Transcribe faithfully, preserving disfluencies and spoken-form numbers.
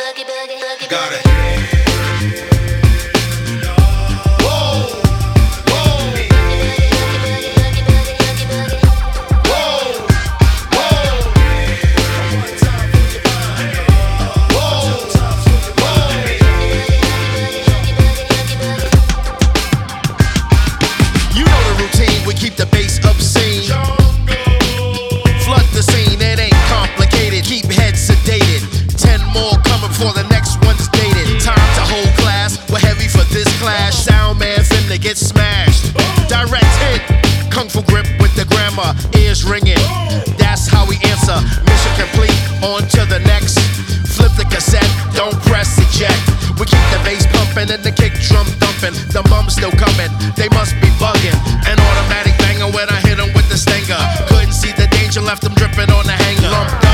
Got it. Keep the bass obscene. Flood the scene, it ain't complicated. Keep heads sedated. Ten more coming before the next one's dated. Time to hold class, we're heavy for this clash. Sound man finna get smashed. Direct hit, kung fu grip with the grammar. Ears ringing, that's how we answer. Mission complete, on to the next. Flip the cassette, don't press eject. We keep the bass pumping and the kick drum thumping. The mum's still coming, they must be bugging. An automatic banger when I hit 'em with the stinger. Couldn't see the danger, left them dripping on the hanger. Lumped